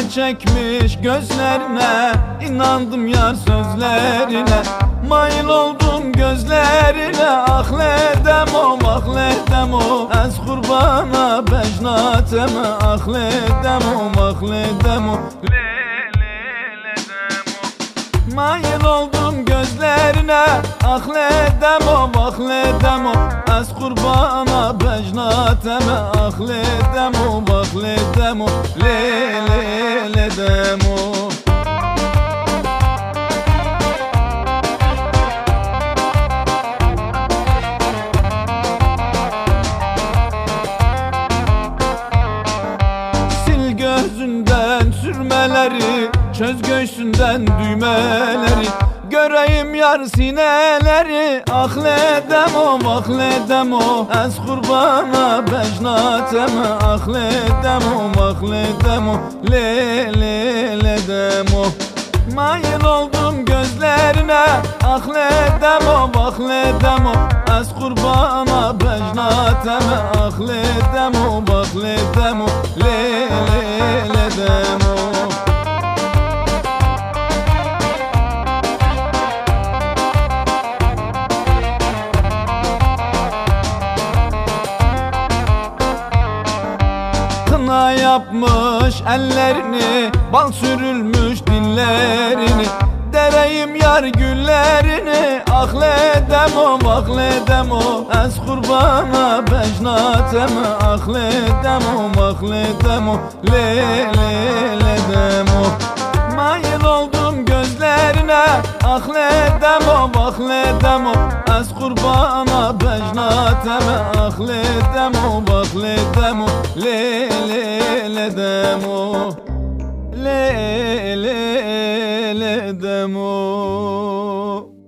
çekmiş gözlerine, inandım yar sözlerine. Mail oldum gözlerine, ahledem o, ahledem o. Ez kurbana becnateme, ahledem o, ahledem o. Mail oldum gözlerine, ahledem o, ahledem o. Ez kurbana becnateme, ahledem o, ahledem o. Ledem o. Gözünden sürmeleri, çöz göğsünden düğmeleri. Göreyim yar sineleri, ahledem o, ahledem o. Ez kurbana becnateme, ahledem o, ahledem o. Ledem o. Mail oldum gözlerine, ahledem o, ahledem o. Ez kurbana becnateme, ahledem o, ahledem o. Ledem o. Kına yapmış ellerini, bal sürülmüş dillerini. Dereyim yar güllerini, ahledem o, ahledem o. Ez kurbana becnateme, ahledem o, ahledem o. Ledem o. Mail oldum gözlerine, ahledem o, ahledem o. Ez kurbana becnateme, ahledem o, ahledem o. Ledem o. Ledem o.